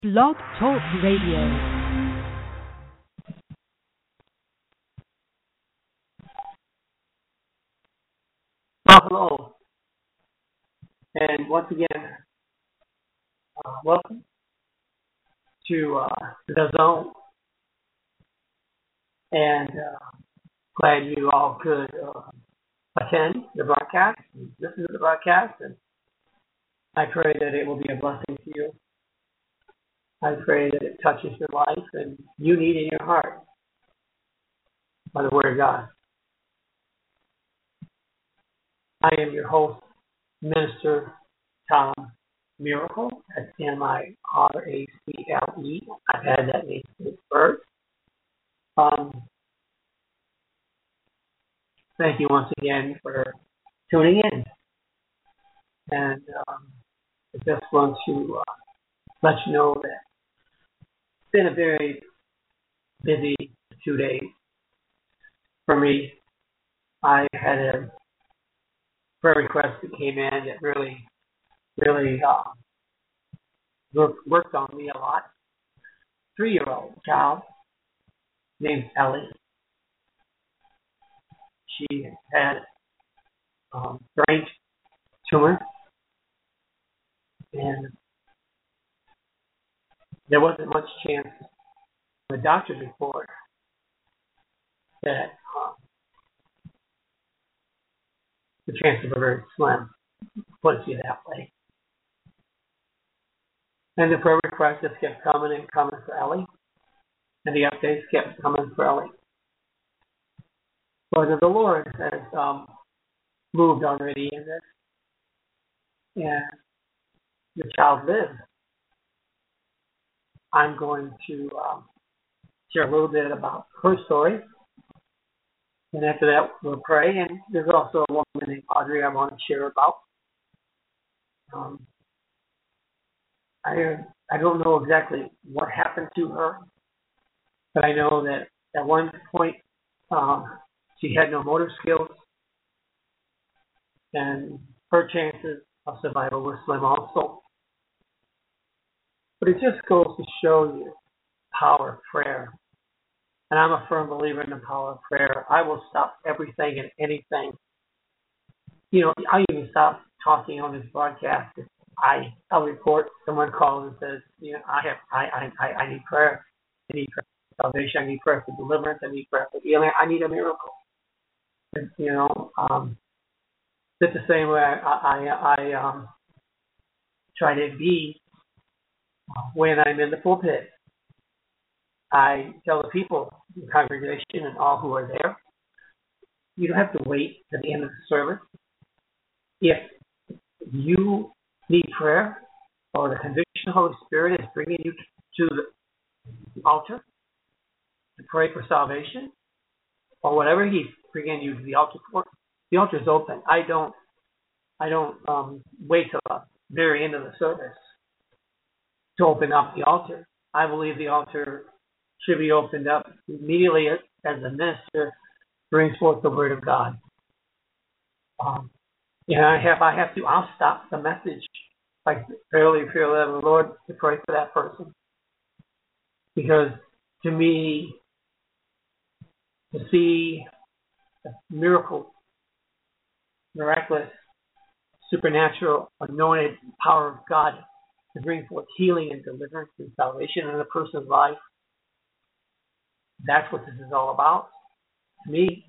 Blog Talk Radio. Well, hello, and once again, welcome to the Zone, and glad you all could attend the broadcast, and listen to the broadcast, and I pray that it will be a blessing to you. I pray that it touches your life and you need in your heart by the Word of God. I am your host, Minister Tom Miracle. That's Miracle. I've had that name since birth. Thank you once again for tuning in. And I just want to let you know that it's been a very busy 2 days for me. I had a prayer request that came in that really worked on me a lot. 3-year-old child named Ellie. She had brain tumor, and there wasn't much chance in the doctor's report that the chances were very slim, put it that way. And the prayer requests just kept coming and coming for Ellie, and the updates kept coming for Ellie. But the Lord has moved already in this, and the child lives. I'm going to share a little bit about her story, and after that we'll pray. And there's also a woman named Audrey I want to share about. I don't know exactly what happened to her, but I know that at one point she had no motor skills, and her chances of survival were slim also. But it just goes to show you the power of prayer. And I'm a firm believer in the power of prayer. I will stop everything and anything. You know, I even stop talking on this broadcast. I'll report someone calls and says, you know, I need prayer. I need prayer for salvation. I need prayer for deliverance. I need prayer for healing. I need a miracle. And, you know, it's the same way I try to be when I'm in the pulpit. I tell the people, the congregation, and all who are there, you don't have to wait to the end of the service. If you need prayer, or the conviction of the Holy Spirit is bringing you to the altar to pray for salvation, or whatever He's bringing you to the altar for, the altar is open. I don't wait till the very end of the service to open up the altar. I believe the altar should be opened up immediately as the minister brings forth the Word of God. I'll stop the message like fairly feel the Lord to pray for that person. Because to me, to see the miracle, miraculous, supernatural, anointed power of God to bring forth healing and deliverance and salvation in a person's life, that's what this is all about. To me,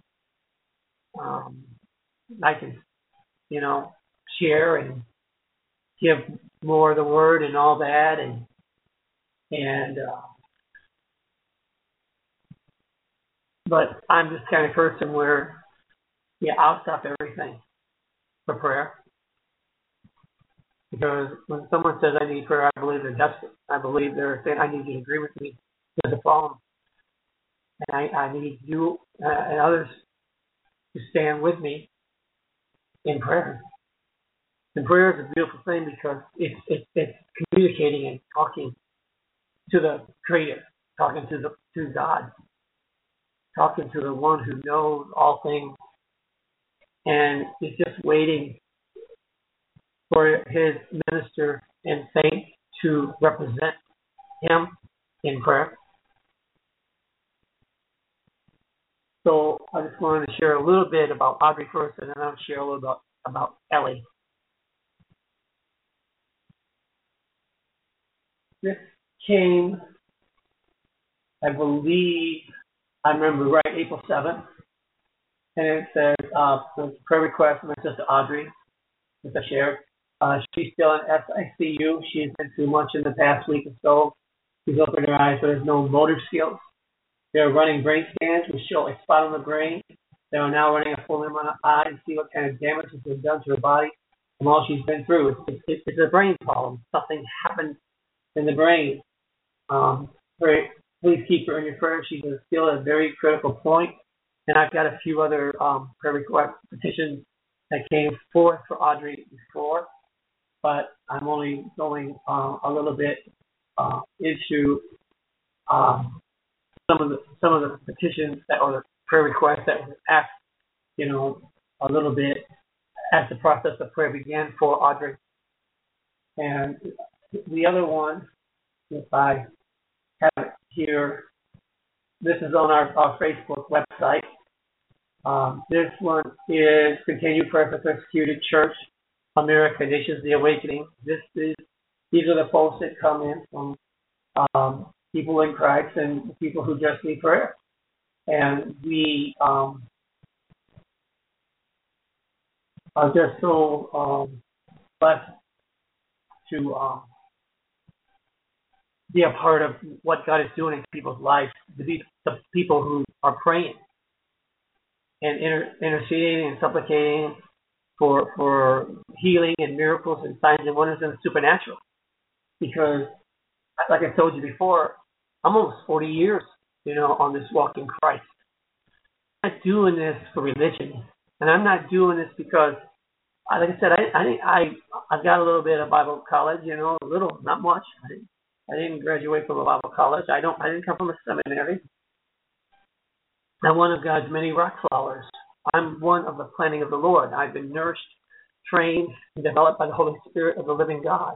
I can, share and give more of the word and all that, but I'm this kind of person where, I'll stop everything for prayer. Because when someone says I need prayer, I believe they're desperate. I believe they're saying, I need you to agree with me. There's a problem. And I need you and others to stand with me in prayer. And prayer is a beautiful thing because it's communicating and talking to the Creator, talking to God, talking to the one who knows all things, and is just waiting for His minister and saint to represent him in prayer. So I just wanted to share a little bit about Audrey first, and then I'll share a little about Ellie. This came, I believe, I remember right, April 7th. And it says, prayer request from my sister Audrey, which I shared. She's still in SICU. She's been through much in the past week or so. She's opened her eyes, but has no motor skills. They're running brain scans which show a spot on the brain. They are now running a full MRI to see what kind of damage has been done to her body from all she's been through. It's a brain problem. Something happened in the brain. Please keep her in your prayers. She's still at a very critical point. And I've got a few other prayer request petitions that came forth for Audrey before, but I'm only going a little bit into some of the petitions that or the prayer requests that were asked, a little bit as the process of prayer began for Audrey. And the other one, if I have it here, this is on our Facebook website. This one is Continue Prayer for Persecuted Church, America, Nations, the Awakening. These are the posts that come in from people in Christ and people who just need prayer. And we are just so blessed to be a part of what God is doing in people's lives, to be the people who are praying and interceding and supplicating for healing and miracles and signs and wonders and the supernatural. Because, like I told you before, I'm almost 40 years, on this walk in Christ. I'm not doing this for religion, and I'm not doing this because, like I said, I've got a little bit of Bible college, a little, not much. I didn't graduate from a Bible college. I didn't come from a seminary. I'm one of God's many rock flowers. I'm one of the planting of the Lord. I've been nourished, trained, and developed by the Holy Spirit of the living God.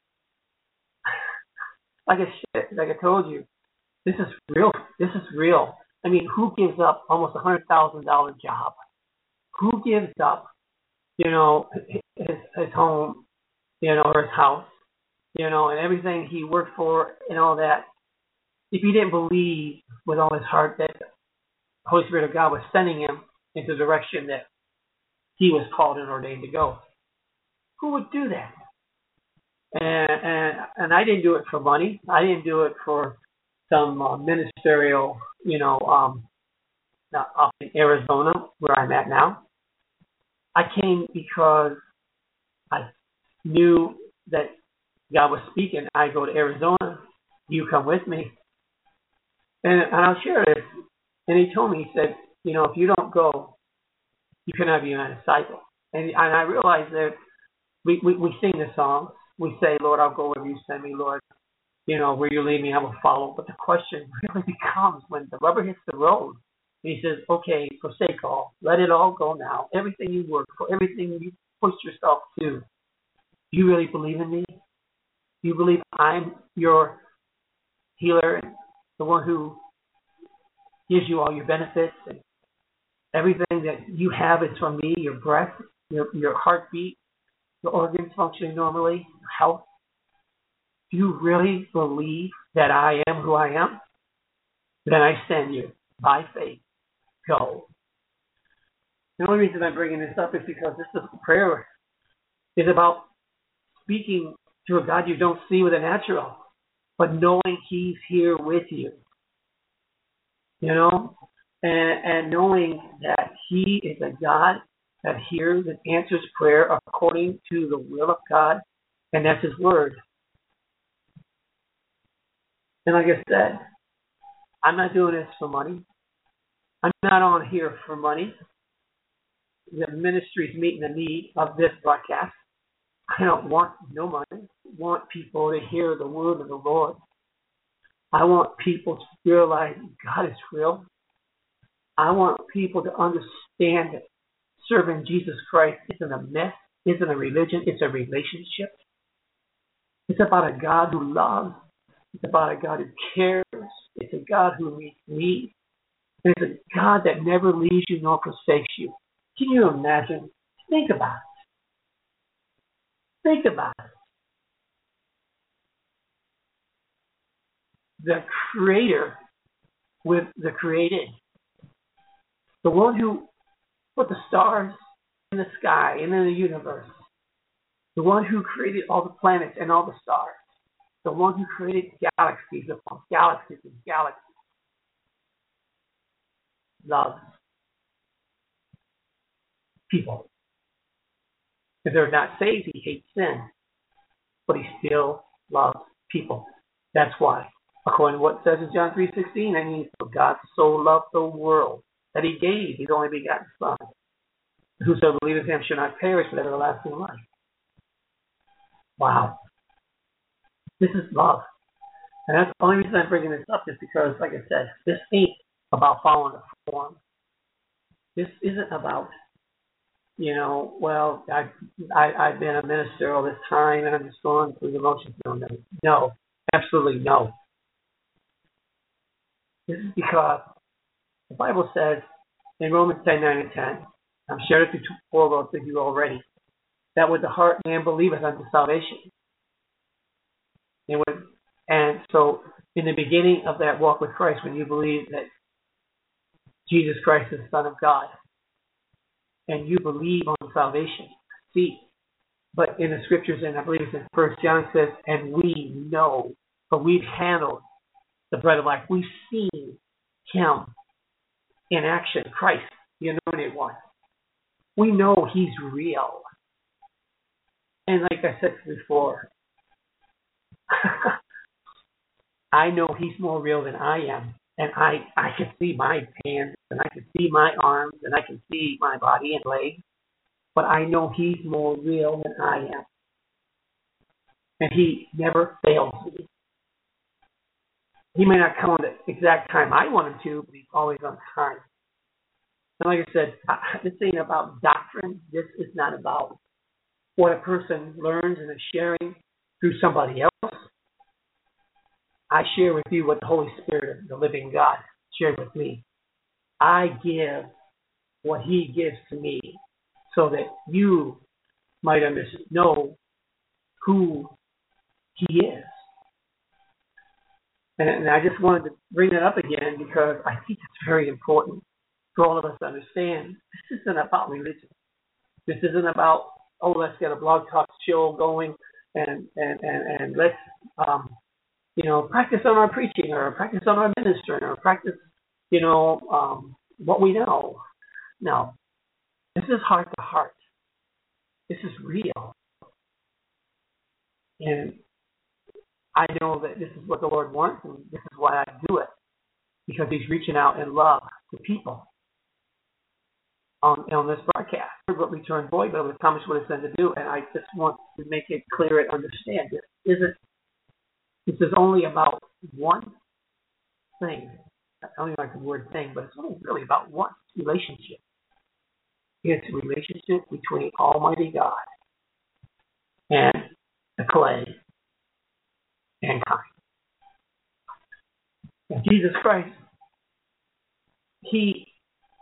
Like I told you, this is real. This is real. I mean, who gives up almost $100,000 job? Who gives up, his home, or his house, and everything he worked for and all that, if he didn't believe with all his heart that the Holy Spirit of God was sending him into the direction that he was called and ordained to go? Who would do that? And I didn't do it for money. I didn't do it for some ministerial, up in Arizona where I'm at now. I came because I knew that God was speaking. I go to Arizona. You come with me. And I'll share this. And he told me, he said, if you don't go, you cannot be my disciple. And I realized that we sing the song. We say, Lord, I'll go wherever you send me, Lord. Where you lead me, I will follow. But the question really becomes when the rubber hits the road, and he says, okay, forsake all. Let it all go now. Everything you work for, everything you push yourself to. Do you really believe in me? Do you believe I'm your healer, and the one who gives you all your benefits, and everything that you have is from me, your breath, your heartbeat, your organs functioning normally, your health? Do you really believe that I am who I am? Then I send you by faith. Go. The only reason I'm bringing this up is because this is prayer is about speaking to a God you don't see with the natural, but knowing He's here with you. And knowing that He is a God that hears and answers prayer according to the will of God, and that's His word. And like I said, I'm not doing this for money. I'm not on here for money. The ministry's meeting the need of this broadcast. I don't want no money. I want people to hear the word of the Lord. I want people to realize God is real. I want people to understand that serving Jesus Christ isn't a myth, isn't a religion, it's a relationship. It's about a God who loves It's about a God who cares. It's a God who meets needs. And it's a God that never leaves you nor forsakes you. Can you imagine? Think about it. Think about it. The Creator with the created. The one who put the stars in the sky and in the universe. The one who created all the planets and all the stars. The one who created galaxies upon galaxies and galaxies. Loves people. If they're not saved, he hates sin. But he still loves people. That's why. According to what it says in John 3:16, I mean, for God so loved the world that he gave his only begotten Son. Whosoever believeth him shall not perish but have everlasting life. Wow. This is love. And that's the only reason I'm bringing this up is because, like I said, this ain't about following a form. This isn't about, well, I've been a minister all this time and I'm just going through the motions. No, absolutely no. This is because the Bible says in Romans 10:9 and 10, I've shared it through 4 words with you already, that with the heart man believeth unto salvation. And so in the beginning of that walk with Christ, when you believe that Jesus Christ is the Son of God, and you believe on salvation, see, but in the scriptures, and I believe it's in 1 John, says, and we know, but we've handled the bread of life. We've seen him in action, Christ, the anointed one. We know he's real. And like I said before, I know he's more real than I am. And I can see my hands, and I can see my arms, and I can see my body and legs. But I know he's more real than I am. And he never fails me. He may not come at the exact time I want him to, but he's always on time. And like I said, this ain't about doctrine. This is not about what a person learns and is sharing through somebody else. I share with you what the Holy Spirit of the living God shared with me. I give what he gives to me so that you might know who he is. And I just wanted to bring that up again because I think it's very important for all of us to understand this isn't about religion. This isn't about, let's get a blog talk show going and let's practice on our preaching or practice on our ministering or practice, what we know. No. This is heart to heart. This is real. And I know that this is what the Lord wants, and this is why I do it. Because he's reaching out in love to people on this broadcast. But return void, but it accomplish what it's meant to do. And I just want to make it clear and understand this is only about one thing. I don't even like the word thing, but it's only really about one relationship. It's a relationship between Almighty God and the clay and kind. And Jesus Christ, he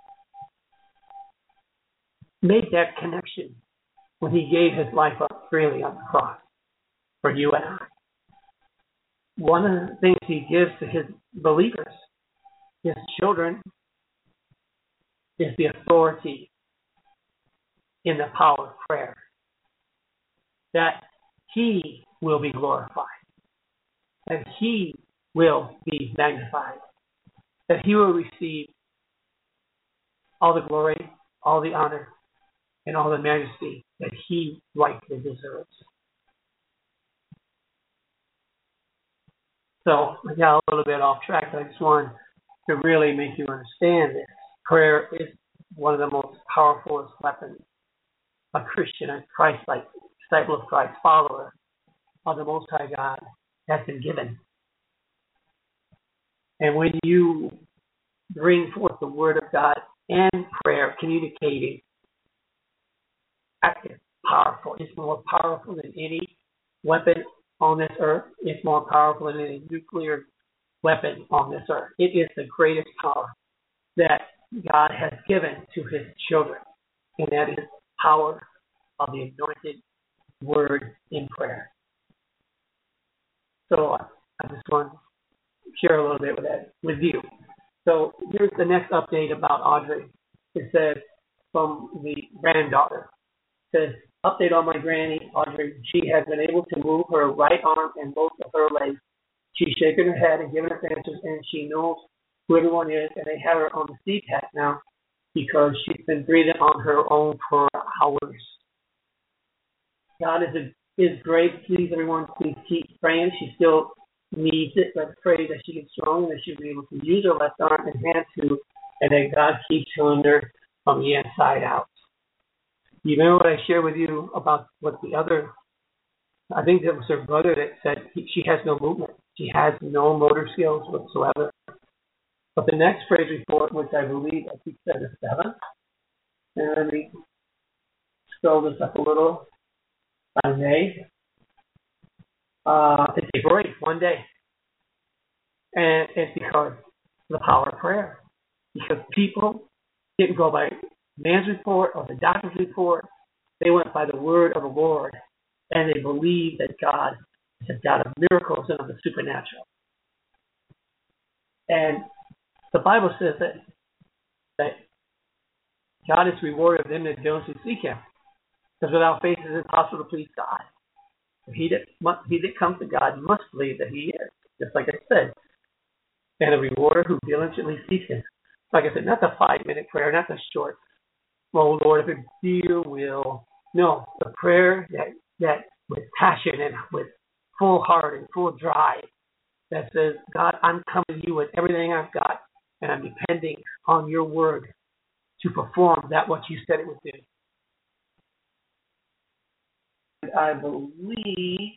made that connection when he gave his life up freely on the cross for you and I. One of the things he gives to his believers, his children, is the authority in the power of prayer. That he will be glorified. That he will be magnified. That he will receive all the glory, all the honor, and all the majesty that he rightly deserves. So I got a little bit off track, but I just wanted to really make you understand this. Prayer is one of the most powerful weapons a Christian, a Christ-like disciple of Christ, follower of the Most High God has been given. And when you bring forth the Word of God and prayer, communicating, that is powerful. It's more powerful than any weapon on this earth is more powerful than any nuclear weapon on this earth. It is the greatest power that God has given to his children, and that is power of the anointed word in prayer. So I just want to share a little bit with you. So here's the next update about Audrey. It says from the granddaughter. It says, update on my granny, Audrey. She has been able to move her right arm and both of her legs. She's shaking her head and giving us answers, and she knows who everyone is, and they have her on the CPAP now because she's been breathing on her own for hours. God is great. Please, everyone, please keep praying. She still needs it. Let's pray that she gets strong and that she'll be able to use her left arm and hand too, and that God keeps healing her from the inside out. You remember what I shared with you about what the other, I think it was her brother that said she has no movement. She has no motor skills whatsoever. But the next praise report, which I believe, I think said the 7th, and let me scroll this up a little, by May. It's April 8th, one day. And it's because of the power of prayer. Because people didn't go by man's report or the doctor's report. They went by the word of the Lord. And they believed that God is a God of miracles and of the supernatural. And the Bible says that God is rewarded of them that diligently seek him. Because without faith it is impossible to please God. He that comes to God must believe that he is, just like I said. And a rewarder who diligently seeks him. Like I said, not the 5-minute prayer, not the short, oh Lord, if it be your will. No, the prayer that with passion and with full heart and full drive that says, God, I'm coming to you with everything I've got, and I'm depending on your word to perform that what you said it would do. I believe,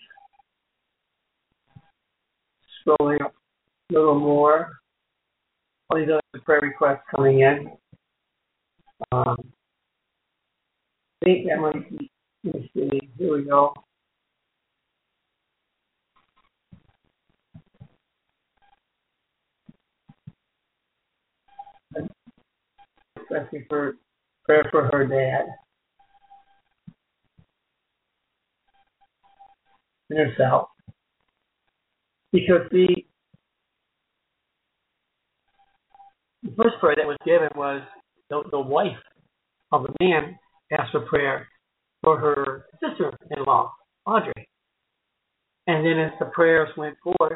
scrolling up a little more, all these other prayer requests coming in. I think that might be, let me see, here we go. Asking for prayer for her dad and herself. Because the first prayer that was given was the wife of the man asked for prayer for her sister-in-law, Audrey. And then as the prayers went forth,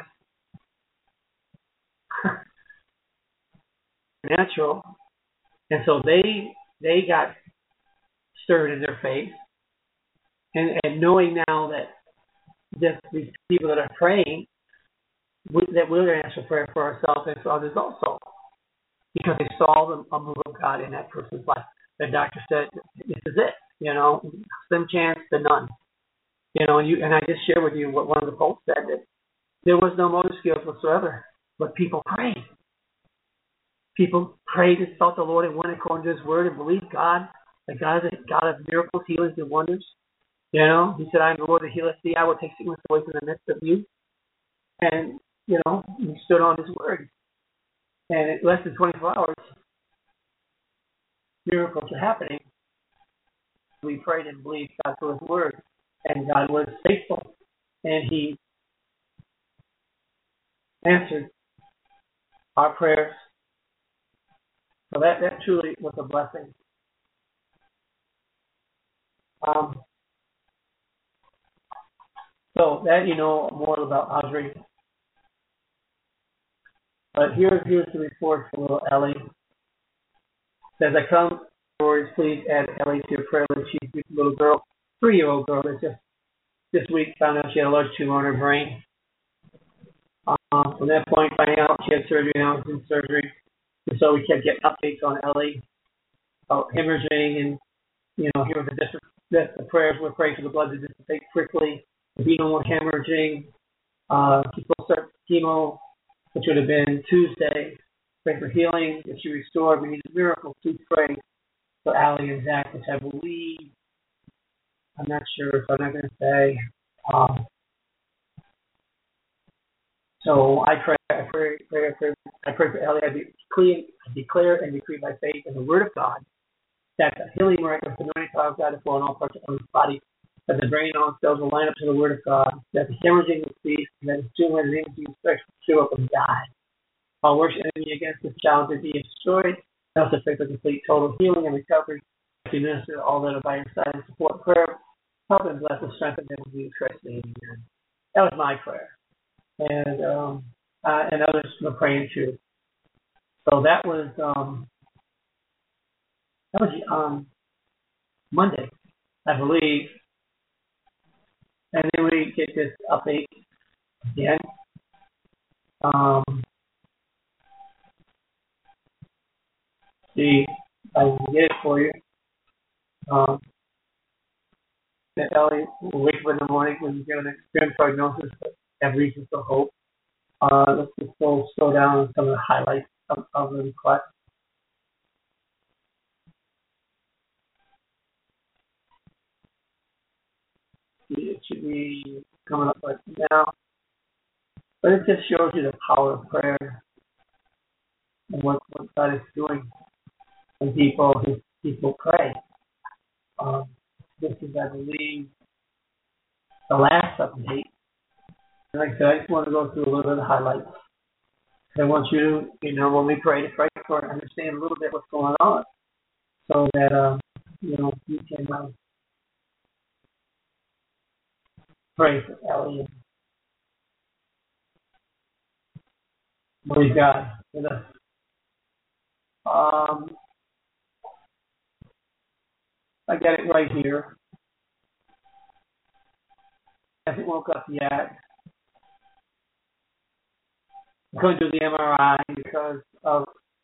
natural, and so they got stirred in their faith, and knowing now that these people that are praying, that we're going to ask for prayer for ourselves and for others also, because they saw a move of God in that person's life. The doctor said, "This is it." Slim chance to none. And I just shared with you what one of the folks said, that there was no motor skills whatsoever, but people prayed. People prayed and sought the Lord and went according to his word and believed God, that God is a God of miracles, healings, and wonders. He said, I am the Lord that healeth thee. I will take sickness away from the midst of you. And, he stood on his word. And in less than 24 hours, miracles are happening. We prayed and believed God for his word. And God was faithful. And he answered our prayers. So that truly was a blessing. So that more about Audrey. But here's the report from little Ellie. As I come, Lord, please add Ellie to your prayer list. She's a little girl, 3-year-old girl that just this week found out she had a large tumor on her brain. From that point, finding out she had surgery, now it's in surgery. And so we kept getting updates on Ellie about hemorrhaging, and here was the prayers we're praying for the blood to dissipate quickly, to be no more hemorrhaging. People start chemo, which would have been Tuesday. Pray for healing. If she restored, we need a miracle. Please pray for Allie and Zach, which I believe, I'm not sure, so I'm not going to say. So I pray for Ellie. I declare and decree by faith in the Word of God that the healing miraculous anointing power of God is flowing all parts of Ellie's body, that the brain and all cells will line up to the Word of God, that the hemorrhaging will cease, and that his tumor and his infection will show up and die. All worship enemy against this child to be destroyed. I also pray for complete total healing and recovery. To minister to all that are by your side and support prayer. Help and bless and strengthen them in Jesus Christ's name. Amen. That was my prayer. And others were praying too. So that was Monday, I believe. And then we get this update again. See, I can get it for you. That Ellie will wake up in the morning when you get an extreme prognosis, but have reasons to hope. Let's just slow down on some of the highlights of the request. It should be coming up right now. But it just shows you the power of prayer and what God is doing when people pray. This is, I believe, the last update. And like I said, I just want to go through a little bit of the highlights. I want you to, when we pray, to pray for and understand a little bit what's going on, so that you can pray for Ellie and believe God with us. I got it right here. Hasn't woke up yet. I'm going to do the MRI because of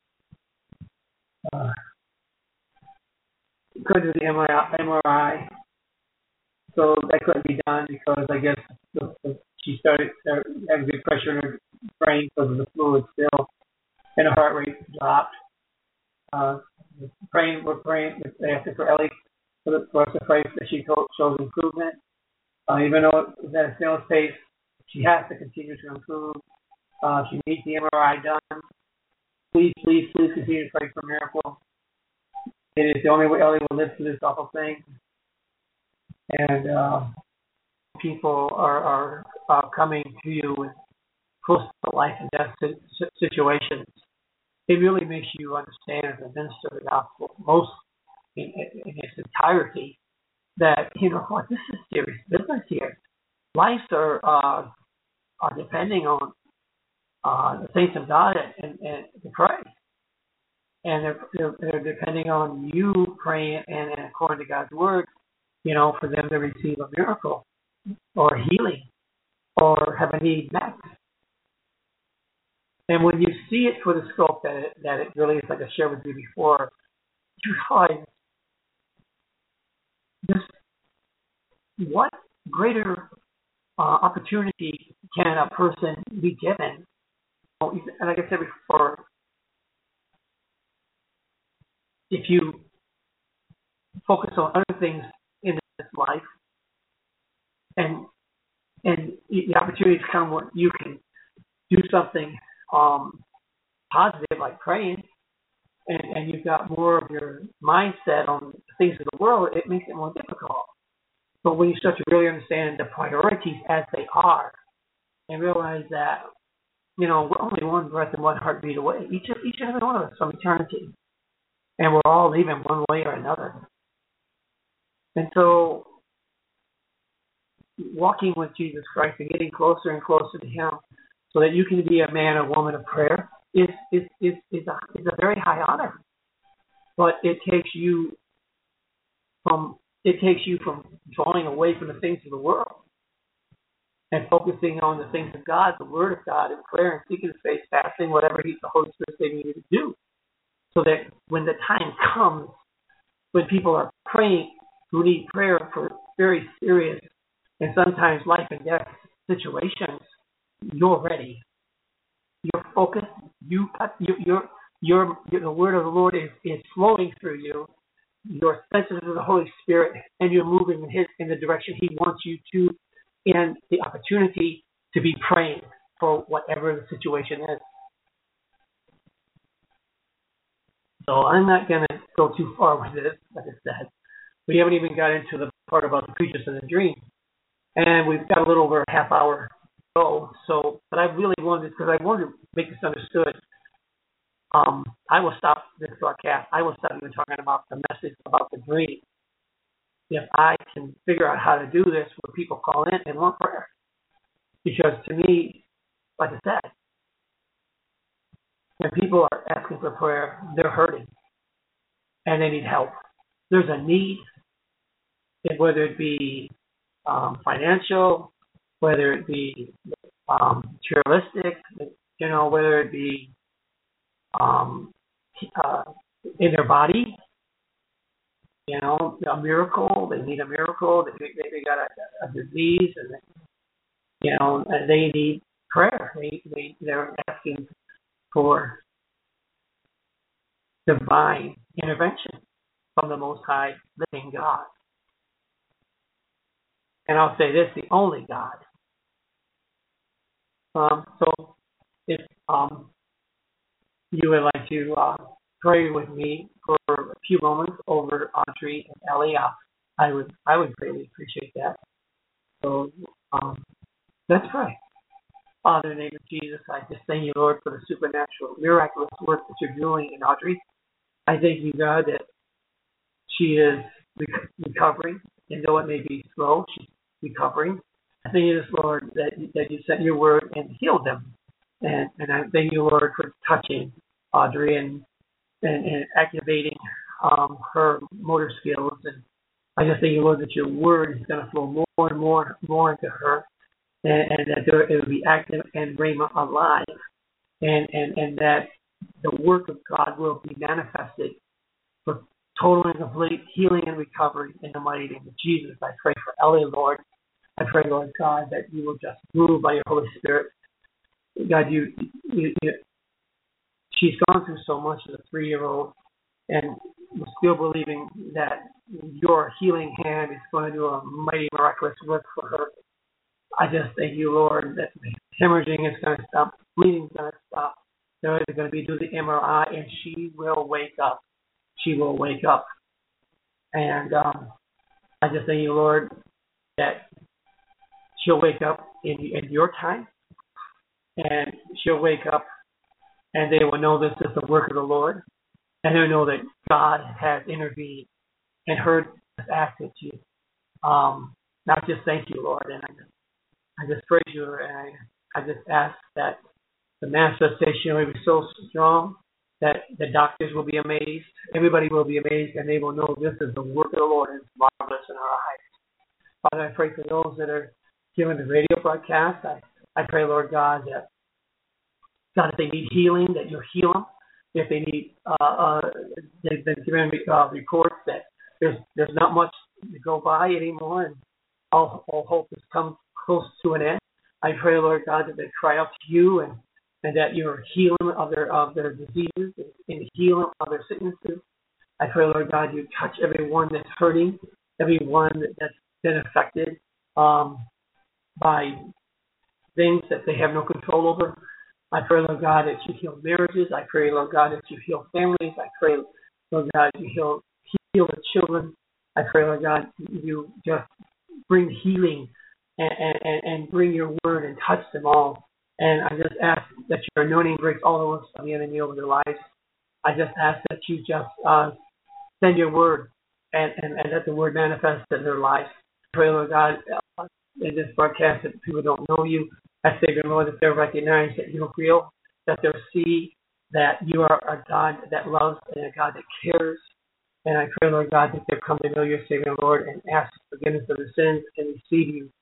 MRI. So that couldn't be done because I guess she started having good pressure in her brain because of the fluid still, and her heart rate dropped. We're praying asking for Ellie for us to pray that she shows improvement. Even though it's at a snail's pace, she has to continue to improve. She needs the MRI done. Please continue to pray for a miracle. It is the only way Ellie will live through this awful thing. And people are coming to you with close to life and death situations. It really makes you understand as a minister of the gospel, most in its entirety, that this is serious business here. Lives are depending on the saints of God and to pray, and they're depending on you praying and according to God's word, for them to receive a miracle or healing or have a need met. And when you see it for the scope that it really is, like I shared with you before, you realize just what greater opportunity can a person be given. And like I said before, if you focus on other things in this life, and the opportunities come where you can do something positive like praying, and you've got more of your mindset on the things of the world, it makes it more difficult. But when you start to really understand the priorities as they are, and realize that, we're only one breath and one heartbeat away, each and every one of us, from eternity. And we're all leaving one way or another. And so, walking with Jesus Christ and getting closer and closer to Him, so that you can be a man or woman of prayer, is a very high honor. But it takes you from drawing away from the things of the world and focusing on the things of God, the Word of God, and prayer and seeking His face, fasting, whatever the Holy Spirit is saying you to do, so that when the time comes, when people are praying who need prayer for very serious and sometimes life and death situations, you're ready. You're focused. The word of the Lord is flowing through you. You're sensitive to the Holy Spirit, and you're moving in the direction He wants you to, and the opportunity to be praying for whatever the situation is. So I'm not going to go too far with this, like I said. We haven't even got into the part about the creatures in the dream. And we've got a little over a half hour to go. So, but I really wanted, because I wanted to make this understood, I will stop this broadcast. I will stop even talking about the message about the dream. If I can figure out how to do this where people call in and want prayer. Because to me, like I said, when people are asking for prayer, they're hurting and they need help. There's a need, whether it be financial, whether it be materialistic, whether it be in their body, a miracle. They need a miracle. They got a disease, and they need prayer. They're asking for divine intervention from the Most High living God. And I'll say this, the only God. So if you would like to pray with me for a few moments over Audrey and Ellie, I would greatly appreciate that. So let's pray. Father, in the name of Jesus, I just thank you, Lord, for the supernatural, miraculous work that you're doing in Audrey. I thank you, God, that she is recovering, and though it may be slow, she's recovering. I thank you, Lord, that you sent your word and healed them. And I thank you, Lord, for touching Audrey and activating her motor skills. And I just thank you, Lord, that your word is going to flow more and more into her, and that it will be active and rhema alive, and that the work of God will be manifested for total and complete healing and recovery in the mighty name of Jesus. I pray for Ellie, Lord. I pray, Lord God, that you will just move by your Holy Spirit. God, she's gone through so much as a 3-year-old, and we're still believing that your healing hand is going to do a mighty, miraculous work for her. I just thank you, Lord, that hemorrhaging is going to stop, bleeding is going to stop. They're going to be doing the MRI, and she will wake up. She will wake up. And I just thank you, Lord, that she'll wake up in your time, and she'll wake up, and they will know this is the work of the Lord, and they'll know that God has intervened and heard us ask it to you. I just thank you, Lord, and I just praise you, and I just ask that the manifestation will be so strong that the doctors will be amazed, everybody will be amazed, and they will know this is the work of the Lord, and it's marvelous in our eyes. Father, I pray for those that are hearing the radio broadcast. I pray, Lord God, that God, if they need healing, that you'll heal them. If they need, they've been given reports that there's not much to go by anymore, and all hope has come close to an end. I pray, Lord God, that they cry out to you, and that you're healing of their diseases and healing of their sicknesses. I pray, Lord God, you touch everyone that's hurting, everyone that's been affected by things that they have no control over. I pray, Lord God, that you heal marriages. I pray, Lord God, that you heal families. I pray, Lord God, you heal the children. I pray, Lord God, you just bring healing and bring your word and touch them all. And I just ask that your anointing breaks all the works of the enemy over their lives. I just ask that you just send your word and let the word manifest in their lives. I pray, Lord God, in this broadcast that people don't know you as Savior, Lord, that they'll recognize that you're real, that they'll see that you are a God that loves and a God that cares. And I pray, Lord God, that they'll come to know your Savior, Lord, and ask forgiveness of their sins and receive you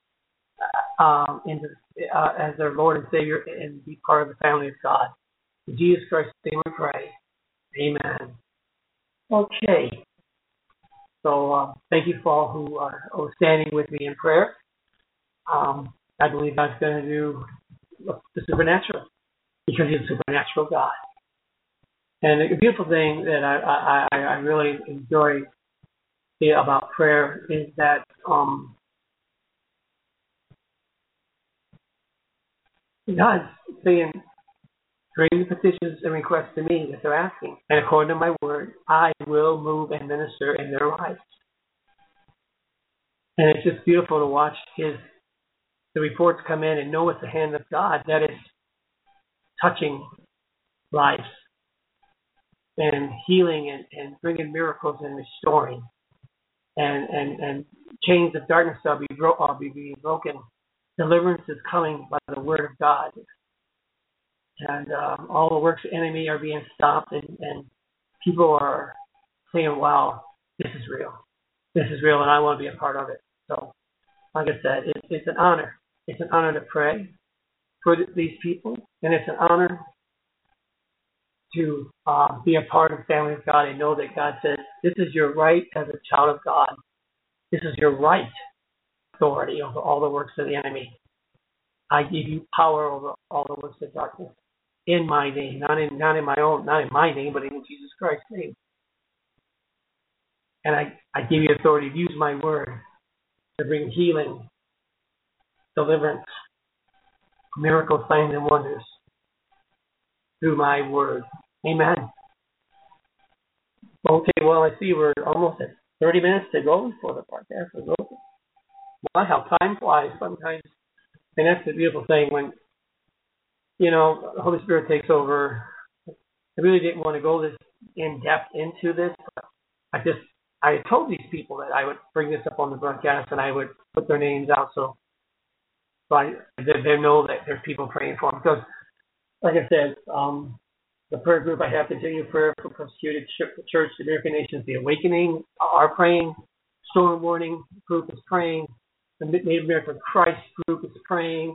as their Lord and Savior and be part of the family of God. In Jesus Christ's name we pray. Amen. Okay. So thank you for all who are standing with me in prayer. I believe God's going to do the supernatural because He's a supernatural God. And the beautiful thing that I really enjoy about prayer is that God's saying, bring the petitions and requests to me that they're asking. And according to my word, I will move and minister in their lives. And it's just beautiful to watch the reports come in and know it's the hand of God that is touching lives and healing and bringing miracles and restoring. And chains of darkness shall be broken. Deliverance is coming by the word of God. And all the works of the enemy are being stopped, and people are saying, wow, this is real. This is real, and I want to be a part of it. So, like I said, it's an honor. It's an honor to pray for these people, and it's an honor to be a part of the family of God and know that God says, this is your right as a child of God. This is your right authority over all the works of the enemy. I give you power over all the works of darkness in my name, not in my name, but in Jesus Christ's name. And I give you authority to use my word to bring healing, deliverance, miracles, signs, and wonders through my word. Amen. Okay, well, I see we're almost at 30 minutes to go for the podcast. Wow, how time flies sometimes. And that's the beautiful thing when, the Holy Spirit takes over. I really didn't want to go this in depth into this, but I told these people that I would bring this up on the broadcast and I would put their names out so they know that there's people praying for them. Because, like I said, the prayer group I have, Continued Prayer for Persecuted Church, the American Nations, The Awakening, are praying. Storm Warning group is praying. The Native American Christ group is praying.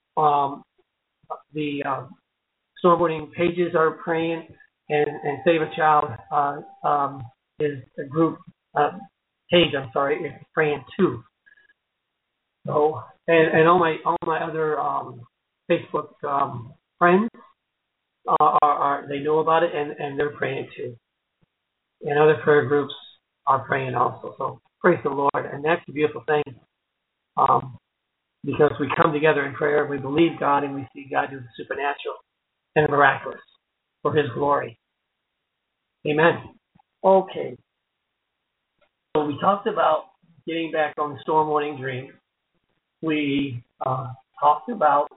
The Storm Warning pages are praying. And Save a Child is a group page, is praying too. So, and all my other Facebook friends are they know about it and they're praying too. And other prayer groups are praying also. So praise the Lord, and that's the beautiful thing, because we come together in prayer, and we believe God, and we see God do the supernatural and miraculous for His glory. Amen. Okay. So we talked about getting back on the storm warning dream. We talked about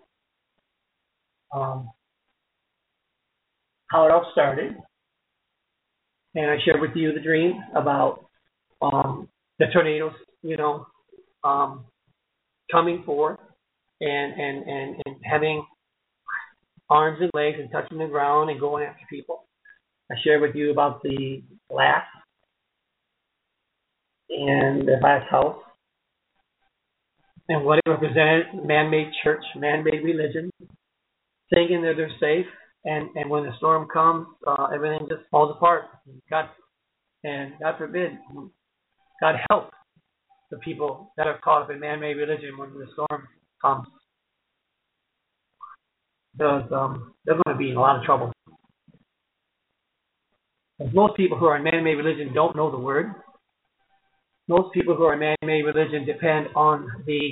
how it all started, and I shared with you the dream about the tornadoes, coming forth and having arms and legs and touching the ground and going after people. I shared with you about the glass and the glass house and what it represented: man-made church, man-made religion, thinking that they're safe. And when the storm comes, everything just falls apart. God forbid, God help the people that are caught up in man-made religion when the storm comes. Because they're going to be in a lot of trouble. Because most people who are in man-made religion don't know the word. Most people who are in man-made religion depend on the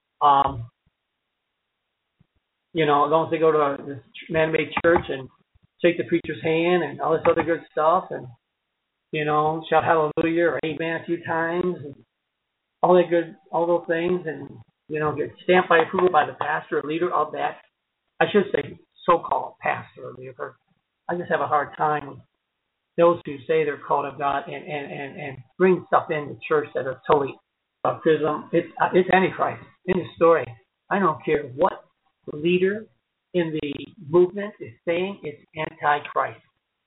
as long as they go to this man-made church and shake the preacher's hand and all this other good stuff and, shout hallelujah or amen a few times and all those things and, get stamped by approval by the pastor or leader of that. I should say so-called pastor or leader. I just have a hard time with those who say they're called of God and bring stuff in the church that is totally baptism. It's Antichrist in the story. I don't care what the leader in the movement is saying, it's Antichrist.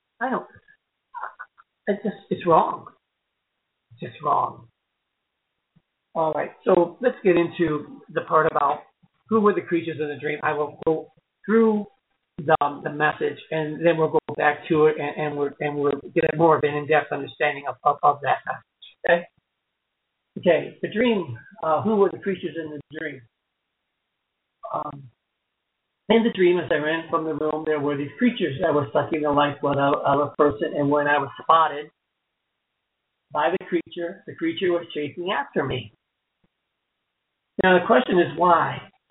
It's wrong. It's just wrong. All right, so let's get into the part about who were the creatures in the dream. I will go through the message, and then we'll go back to it, and we'll get more of an in-depth understanding of that message. Okay, the dream. Who were the creatures in the dream? In the dream, as I ran from the room, there were these creatures that were sucking the lifeblood of a person, and when I was spotted by the creature was chasing after me. Now the question is why?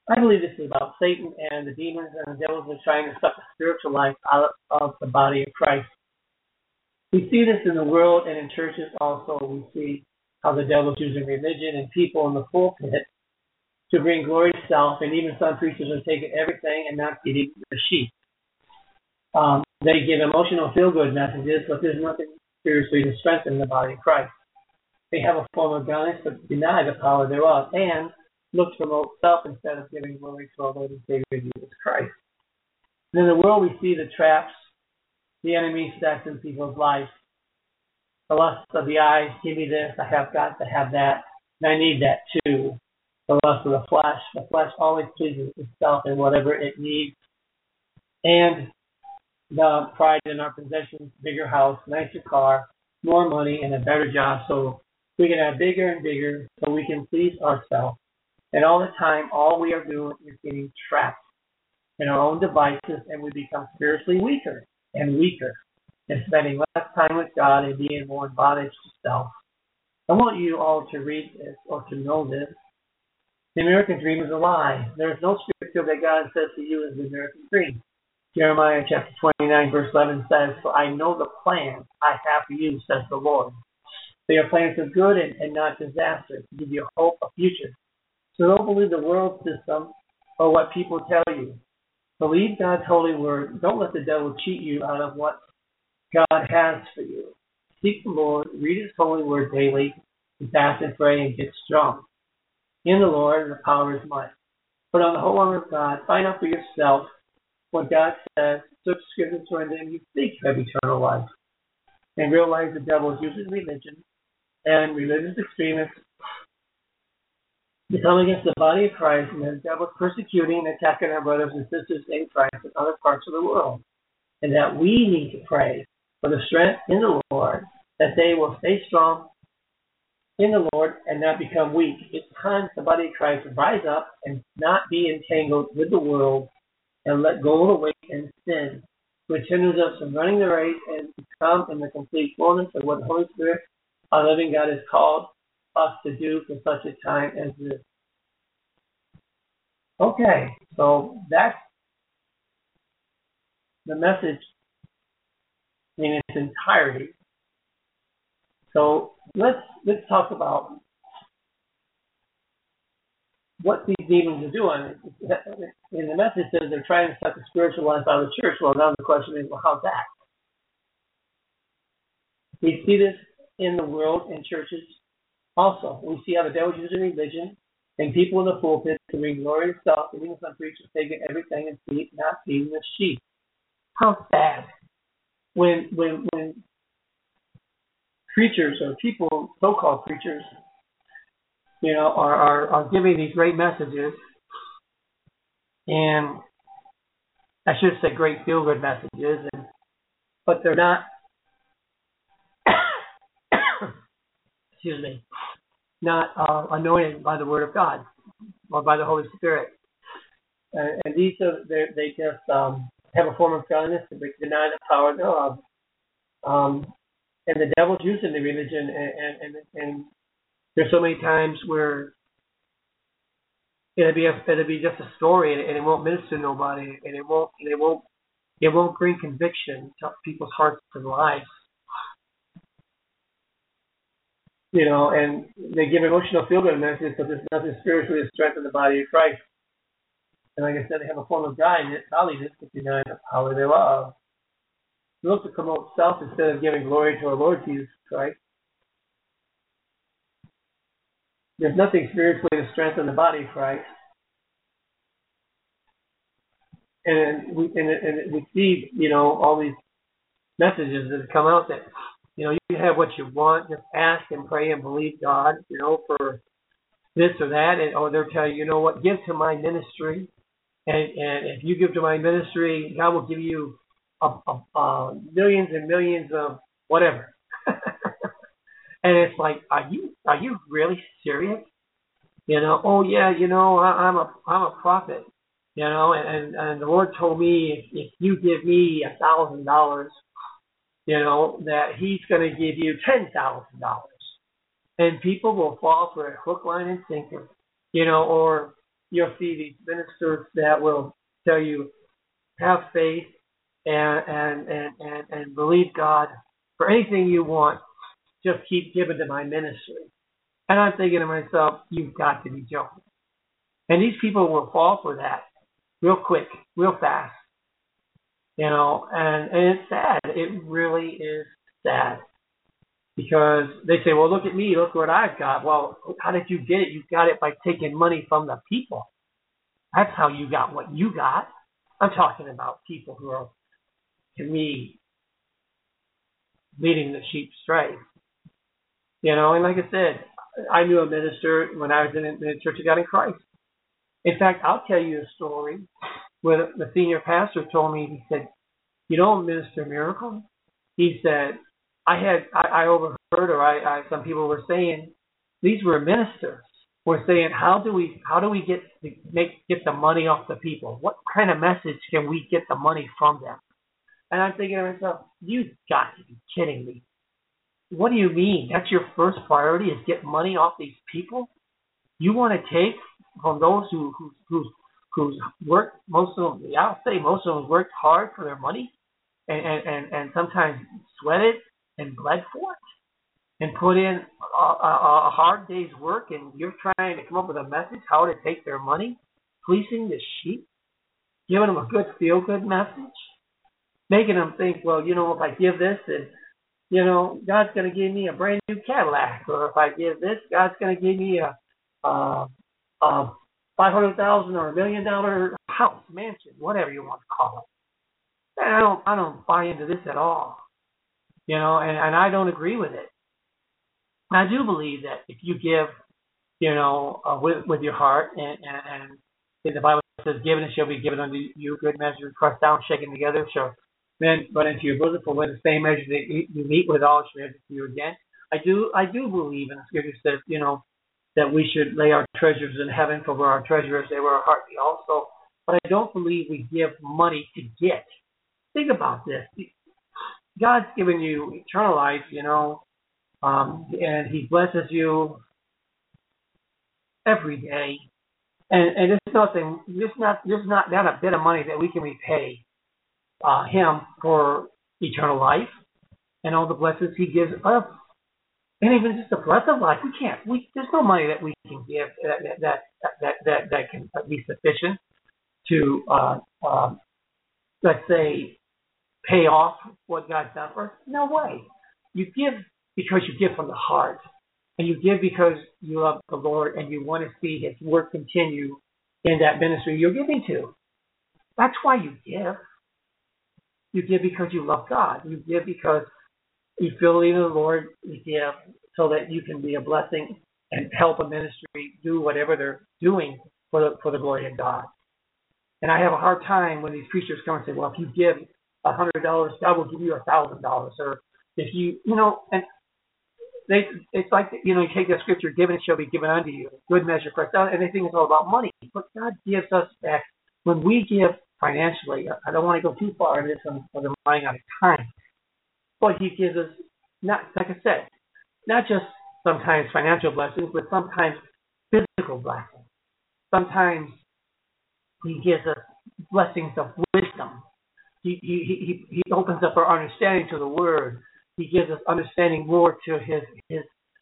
I believe this is about Satan and the demons and the devils are trying to suck the spiritual life out of the body of Christ. We see this in the world and in churches also. We see how the devil's using religion and people in the pulpit to bring glory to self, and even some preachers are taking everything and not feeding the sheep. They give emotional feel-good messages, but there's nothing spiritually to strengthen the body of Christ. They have a form of godliness, but deny the power thereof, and look to promote self instead of giving glory to our Lord and Savior Jesus Christ. And in the world, we see the traps the enemy sets in people's lives. The lust of the eyes, give me this, I have got to have that, and I need that too. The lust of the flesh always pleases itself in whatever it needs. And the pride in our possessions, bigger house, nicer car, more money, and a better job, so we can have bigger and bigger, so we can please ourselves. And all the time, all we are doing is getting trapped in our own devices, and we become spiritually weaker and weaker, and spending less time with God and being more in bondage to self. I want you all to read this or to know this. The American dream is a lie. There is no scripture that God says to you is the American dream. Jeremiah chapter 29, verse 11 says, "For I know the plans I have for you, says the Lord. They are plans of good and not disaster, to give you a hope, a future. So don't believe the world system or what people tell you. Believe God's holy word. Don't let the devil cheat you out of what God has for you. Seek the Lord, read his holy word daily, and fast and pray and get strong. In the Lord and the power of his might. Put on the whole armor of God. Find out for yourself what God says. Search scripture to and then you think you have eternal life. And realize the devil is using religion and religious extremists to come against the body of Christ, and the devil is persecuting and attacking our brothers and sisters in Christ in other parts of the world. And that we need to pray for the strength in the Lord, that they will stay strong in the Lord and not become weak. It's time for the body of Christ to rise up and not be entangled with the world and let go of the weight and sin, which hinders us from running the race and become in the complete fullness of what the Holy Spirit, our living God, has called us to do for such a time as this. Okay, so that's the message in its entirety. So let's talk about what these demons are doing. In the message says they're trying to suck the spiritual life out of the church. Well, now the question is, well, how's that? We see this in the world and churches also. We see how the devil's using religion and people in the pulpit to bring glory to self, and even some preachers taking everything and not feeding the sheep. How sad when preachers or people, so-called preachers, are giving these great messages, and I should say great feel-good messages, but they're not, excuse me, not anointed by the Word of God or by the Holy Spirit. And these they just have a form of godliness to deny the power thereof. And the devil's using the religion, and there's so many times where it'll be just a story, and it won't minister to nobody, and it won't bring conviction to people's hearts and lives. And they give emotional feel-good messages, but there's nothing spiritually to strengthen the body of Christ. And like I said, they have a form of godliness, but deny the power thereof. They look to promote self instead of giving glory to our Lord Jesus Christ. There's nothing spiritually to strengthen the body of Christ. And we see, all these messages that have come out that, you can have what you want, just ask and pray and believe God, for this or that, or they'll tell you, what, give to my ministry, and if you give to my ministry, God will give you millions and millions of whatever. And it's like, are you really serious? Oh yeah, I'm a prophet, and the Lord told me if you give me $1,000, that he's going to give you $10,000. And people will fall for a hook, line, and sinker, or you'll see these ministers that will tell you, have faith and believe God for anything you want. Just keep giving to my ministry. And I'm thinking to myself, you've got to be joking. And these people will fall for that real quick, real fast. And it's sad. It really is sad. Because they say, well, look at me, look what I've got. Well, how did you get it? You got it by taking money from the people. That's how you got what you got. I'm talking about people who are, to me, leading the sheep astray. And like I said, I knew a minister when I was in the Church of God in Christ. In fact, I'll tell you a story where the senior pastor told me, he said, Minister Miracle, he said, I overheard, or some people were saying, these were ministers, were saying, how do we get the money off the people? What kind of message can we get the money from them? And I'm thinking to myself, you've got to be kidding me. What do you mean? That's your first priority, is get money off these people? You want to take from those who's worked, most of them worked hard for their money and sometimes sweated and bled for it and put in a hard day's work, and you're trying to come up with a message how to take their money, fleecing the sheep, giving them a good feel-good message, making them think, well, if I give this, and God's going to give me a brand new Cadillac, or if I give this, God's going to give me a $500,000 or $1 million house, mansion, whatever you want to call it. And I don't buy into this at all, and I don't agree with it. And I do believe that if you give, with your heart, and the Bible says, "Given it shall be given unto you, good measure, pressed down, shaken together, shall men run into your bosom, for with the same measure that you meet with, all shall be to you again." I do believe, and the Scripture says, that we should lay our treasures in heaven, for where our treasure is, there will our heart be also. But I don't believe we give money to get. Think about this. God's given you eternal life, and He blesses you every day. And there's nothing, there's not a bit of money that we can repay Him for eternal life and all the blessings He gives us. And even just the breath of life, there's no money that we can give that can be sufficient to, let's say, pay off what God's done for us. No way. You give because you give from the heart. And you give because you love the Lord and you want to see His work continue in that ministry you're giving to. That's why you give. You give because you love God. You give because you feel in the Lord. You give so that you can be a blessing and help a ministry do whatever they're doing for the glory of God. And I have a hard time when these preachers come and say, well, if you give $100, God will give you $1,000. Or if and it's like, you take the scripture, given it shall be given unto you, good measure, pressed down, and they think it's all about money. But God gives us back. When we give financially, I don't want to go too far in this, because I'm running out of time. But He gives us, not, like I said, not just sometimes financial blessings, but sometimes physical blessings. Sometimes He gives us blessings of wisdom. He opens up our understanding to the Word. He gives us understanding more to His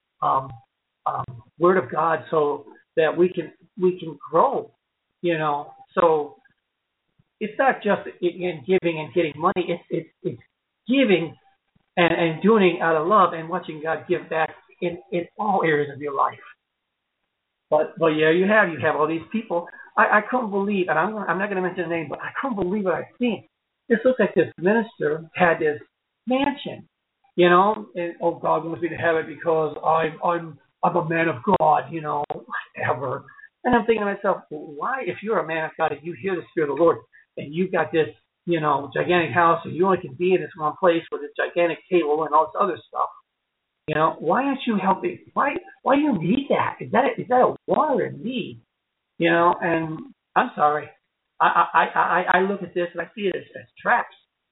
Word of God, so that we can grow. So it's not just in giving and getting money. It's giving and doing out of love and watching God give back in all areas of your life. But yeah, you have all these people. I couldn't believe, and I'm not going to mention the name, but I couldn't believe what I've seen. This looks like this minister had this mansion. And God wants me to have it because I'm a man of God, whatever. And I'm thinking to myself, well, why, if you're a man of God and you hear the Spirit of the Lord and you've got this, gigantic house and you only can be in this one place with this gigantic table and all this other stuff, why aren't you helping? Why do you need that? Is that a want or a need? And I'm sorry, I look at this and I see it as traps,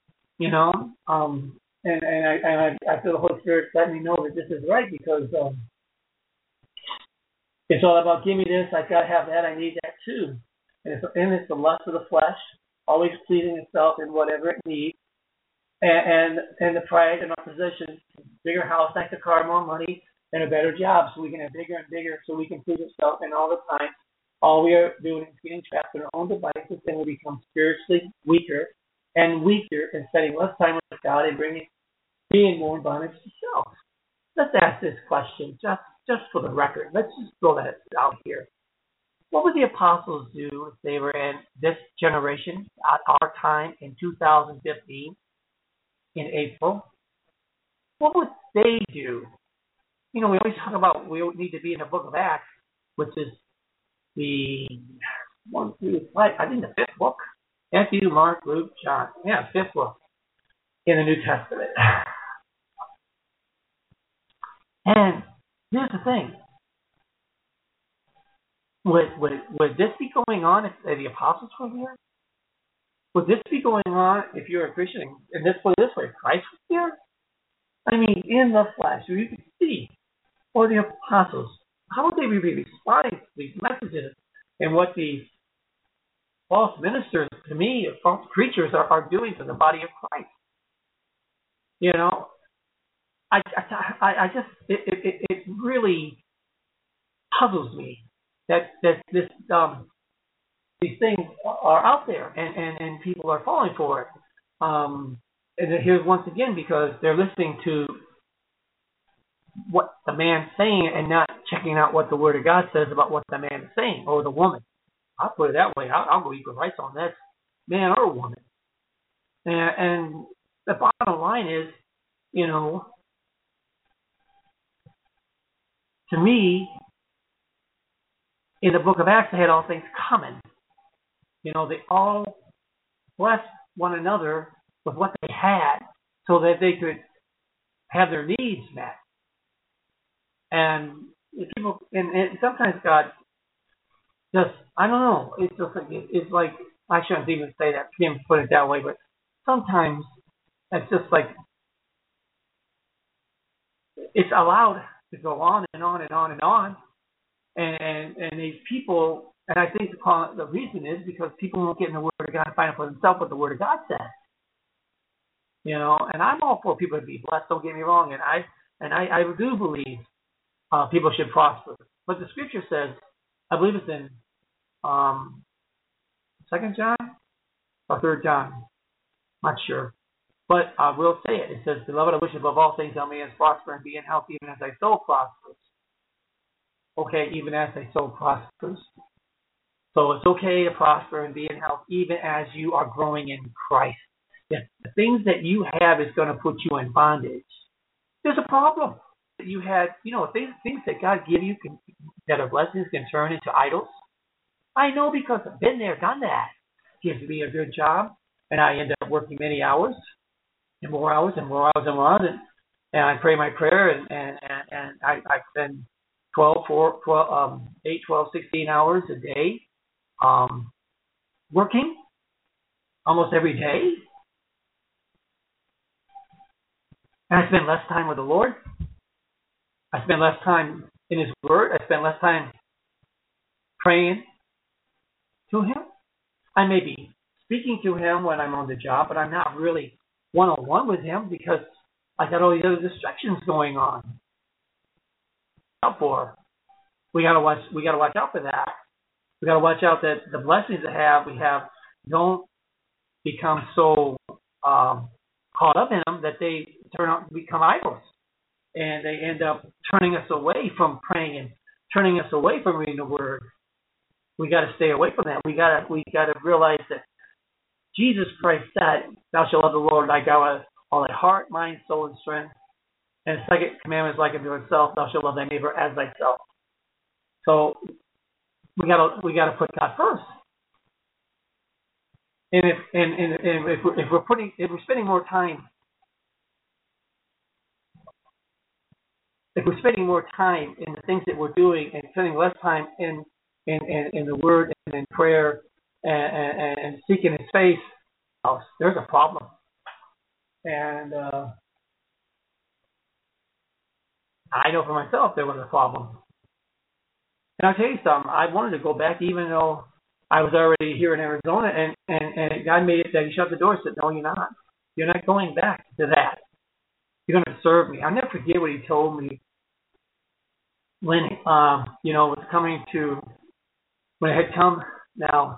And I feel the Holy Spirit letting me know that this is right, because It's all about give me this, I gotta have that, I need that too. And it's the lust of the flesh, always pleasing itself in whatever it needs, and the pride in our position, bigger house, nicer car, more money, and a better job, so we can have bigger and bigger, so we can please ourselves. And all the time, all we are doing is getting trapped in our own devices, and we become spiritually weaker and weaker, and spending less time with God and being more in bondage to self. Let's ask this question, just for the record. Let's just throw that out here. What would the apostles do if they were in this generation at our time in 2015 in April? What would they do? We always talk about we need to be in the book of Acts, which is the I think the fifth book. Matthew, Mark, Luke, John. Yeah, fifth book in the New Testament. And here's the thing. Would this be going on if the apostles were here? Would this be going on if you're a Christian? And this way, Christ was here? I mean, in the flesh, you can see. Or the apostles, how would they be responding to these messages and what these false ministers, to me, false preachers are doing to the body of Christ? I just it really puzzles me that these things are out there and people are falling for it. And here's once again because they're listening to what the man's saying and not checking out what the Word of God says about what the man is saying or the woman. I'll put it that way. I'll go equal rights on that, man or woman. And the bottom line is, to me, in the book of Acts, they had all things common. They all blessed one another with what they had so that they could have their needs met. And people, and sometimes God just, I don't know, it's just like, it's like, I shouldn't even say that, can't put it that way, but sometimes it's just like, it's allowed to go on and on and on and on. And these people, and I think the reason is because people won't get in the Word of God and find out for themselves what the Word of God says. And I'm all for people to be blessed, don't get me wrong, and I do believe people should prosper. But the scripture says, I believe it's in 2 John or 3 John, not sure. But I will say it. It says, Beloved, I wish above all things thou mayest prosper and be in health even as thy soul prospers. Okay, even as thy soul prospers. So it's okay to prosper and be in health even as you are growing in Christ. If the things that you have is going to put you in bondage, there's a problem. You had, things that God give you that are blessings can turn into idols. I know because I've been there, done that. Gives me a good job, and I end up working many hours, and more hours, and more hours, and more hours, and I pray my prayer, and I spend 8, 12, 16 hours a day working almost every day. And I spend less time with the Lord. I spend less time in His Word. I spend less time praying to Him. I may be speaking to Him when I'm on the job, but I'm not really one-on-one with Him because I got all these other distractions going on. We gotta watch out for that. We gotta watch out that the blessings that we have don't become so caught up in them that they turn out to become idols, and they end up turning us away from praying and turning us away from reading the Word. We got to stay away from that. We got to realize that Jesus Christ said, "Thou shalt love the Lord thy God with all thy heart, mind, soul, and strength." And the second commandment is like unto thyself: Thou shalt love thy neighbor as thyself. So we got to put God first. And if we're spending more time in the things that we're doing and spending less time in the Word and in prayer and seeking His face, there's a problem. And I know for myself there was a problem. And I'll tell you something, I wanted to go back even though I was already here in Arizona, and God made it that He shut the door and said, no, you're not. You're not going back to that. You're going to serve me. I'll never forget what He told me when, was coming to, when I had come now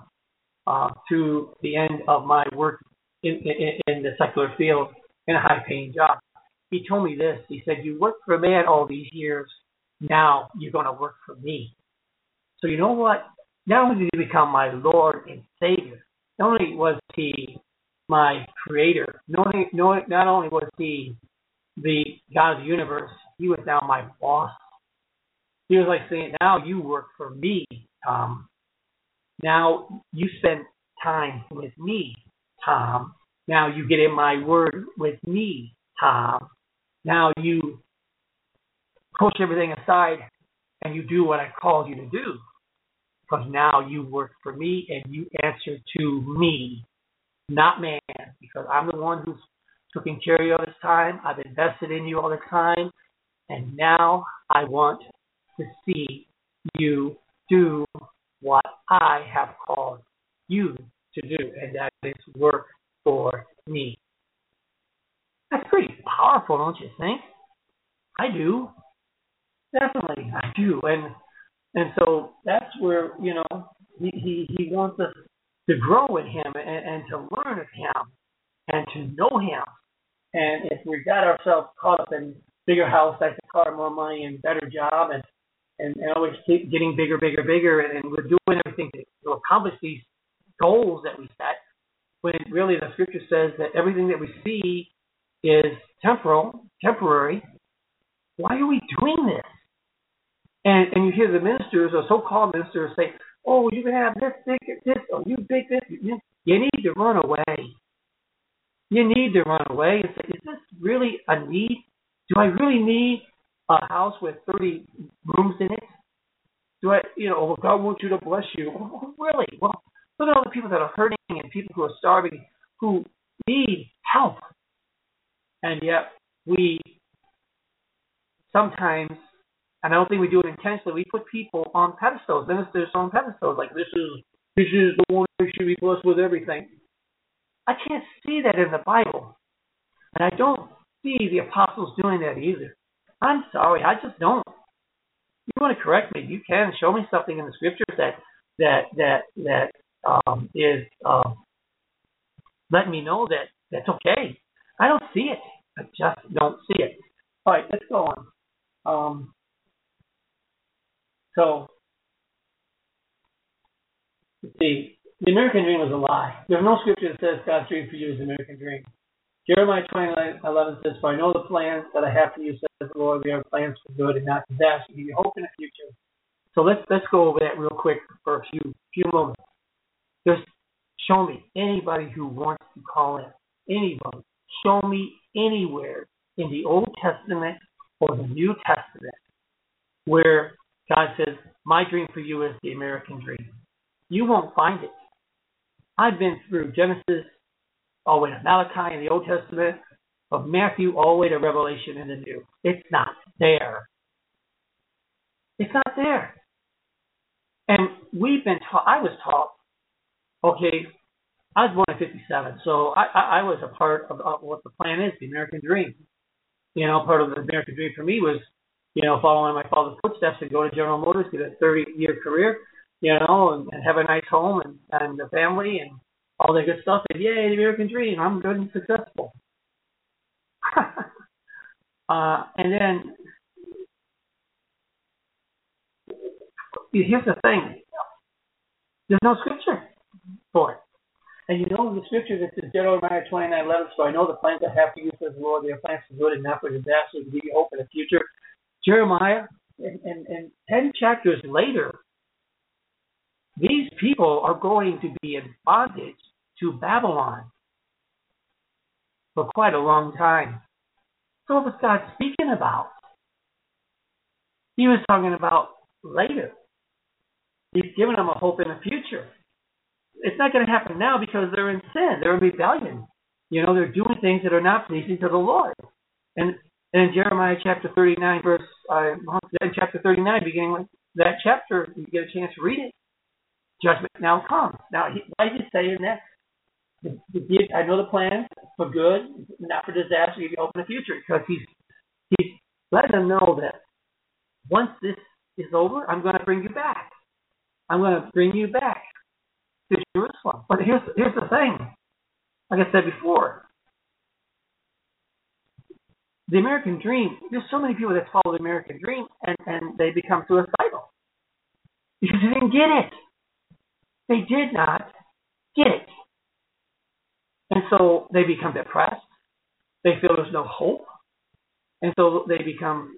to the end of my work in the secular field in a high-paying job. He told me this. He said, you worked for a man all these years. Now you're going to work for me. So you know what? Not only did He become my Lord and Savior, not only was He my Creator, not only was He the God of the universe, He was now my boss. He was like saying, now you work for me, Tom. Now you spend time with me, Tom. Now you get in my word with me, Tom. Now you push everything aside and you do what I called you to do. Because now you work for me and you answer to me, not man. Because I'm the one who's taking care of you all this time. I've invested in you all the time. And now I want to see you do what I have called you to do. And that is work for me. That's pretty powerful, don't you think? I do. Definitely, I do. And so that's where, he wants us to grow in Him and to learn of Him and to know Him. And if we got ourselves caught up in bigger house, nicer car, more money, and better job, and always keep getting bigger, and we're doing everything to accomplish these goals that we set, when really the Scripture says that everything that we see is temporary, why are we doing this? And you hear the ministers or so-called ministers say, oh, you can have this, or you big this. You need to run away. You need to run away and say, is this really a need? Do I really need a house with 30 rooms in it? Do I, God wants you to bless you. Oh, really? Well, look at all the people that are hurting and people who are starving, who need help. And yet we sometimes, and I don't think we do it intentionally, we put people on pedestals, ministers on pedestals, like this is the one who should be blessed with everything. I can't see that in the Bible. And I don't see the apostles doing that either. I'm sorry, I just don't. You want to correct me, you can. Show me something in the Scriptures that is letting me know that that's okay. I don't see it. I just don't see it. All right, let's go on. So, let's see. The American dream is a lie. There's no Scripture that says God's dream for you is the American dream. Jeremiah 29:11 says, for I know the plans that I have for you, says the Lord. They are plans for good and not disaster, to give you hope in the future. So let's go over that real quick for a few moments. Just show me anybody who wants to call in. Anybody. Show me anywhere in the Old Testament or the New Testament where God says, my dream for you is the American dream. You won't find it. I've been through Genesis all the way to Malachi in the Old Testament, of Matthew all the way to Revelation in the New. It's not there. It's not there. And we've been taught, I was taught, okay, I was born in 57, so I was a part of what the plan is, the American dream. Part of the American dream for me was, following my father's footsteps and go to General Motors, get a 30-year career, and have a nice home and a family and all that good stuff. And yay, the American dream, I'm good and successful. And then, here's the thing. There's no Scripture for it. And the Scripture that says, Jeremiah 29:11, so I know the plans I have for you, says the Lord, they are plans for good and not for disaster, to give you hope in the future. Jeremiah, and 10 chapters later, these people are going to be in bondage to Babylon for quite a long time. So what was God speaking about? He was talking about later. He's given them a hope in the future. It's not going to happen now because they're in sin. They're in rebellion. They're doing things that are not pleasing to the Lord. And in Jeremiah chapter 39, beginning with that chapter, you get a chance to read it. Judgment now comes. Now, why did he say in that? I know the plans for good, not for disaster, give you hope in the future. Because he's letting them know that once this is over, I'm going to bring you back. I'm going to bring you back to Jerusalem. But here's the thing. Like I said before, the American dream, there's so many people that follow the American dream and they become suicidal. Because they didn't get it. They did not get it. And so they become depressed. They feel there's no hope. And so they become,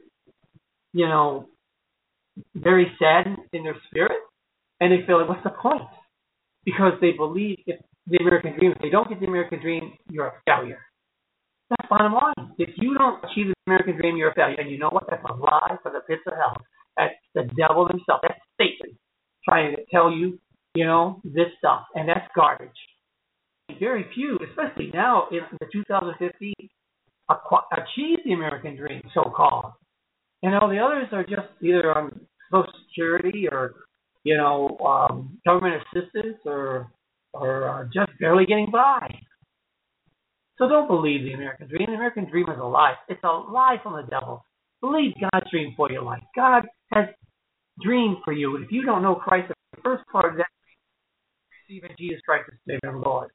very sad in their spirit. And they feel like, what's the point? Because they believe if the American dream, if they don't get the American dream, you're a failure. That's bottom line. If you don't achieve the American dream, you're a failure. And you know what? That's a lie from the pits of hell. That's the devil himself. That's Satan trying to tell you, this stuff. And that's garbage. Very few, especially now in the 2015, achieve the American dream, so-called. And all the others are just either on Social Security or, government assistance or just barely getting by. So don't believe the American dream. The American dream is a lie. It's a lie from the devil. Believe God's dream for your life. God has dreamed for you. And if you don't know Christ, the first part of that is receiving Jesus Christ as Savior and Lord.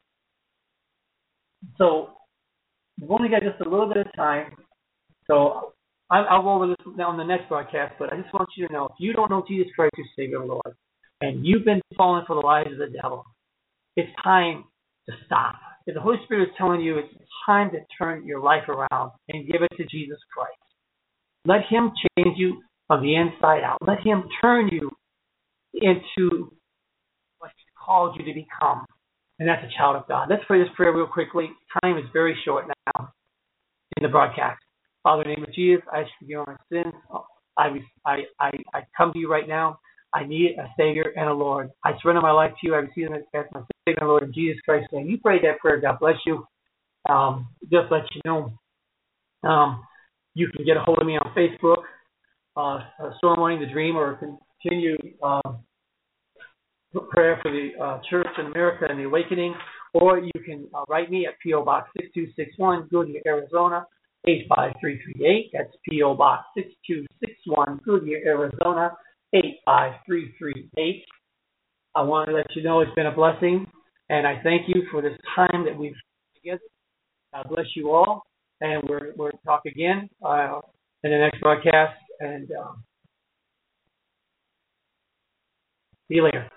So we've only got just a little bit of time. So I'll go over this now on the next broadcast, but I just want you to know, if you don't know Jesus Christ as Savior and Lord, and you've been falling for the lies of the devil, it's time to stop. If the Holy Spirit is telling you it's time to turn your life around and give it to Jesus Christ, let Him change you from the inside out. Let Him turn you into what He called you to become. And that's a child of God. Let's pray this prayer real quickly. Time is very short now in the broadcast. Father, in the name of Jesus, I ask you to forgive my sins. I come to you right now. I need a Savior and a Lord. I surrender my life to you. I receive Him as my Savior and Lord in Jesus Christ's name. You prayed that prayer. God bless you. Just let you know, you can get a hold of me on Facebook, Storm the Dream, or continue prayer for the church in America and the awakening, or you can write me at P.O. Box 6261, Goodyear, Arizona, 85338. That's P.O. Box 6261, Goodyear, Arizona, 85338. I want to let you know it's been a blessing, and I thank you for this time that we've together. God bless you all, and we'll talk again in the next broadcast, and see you later.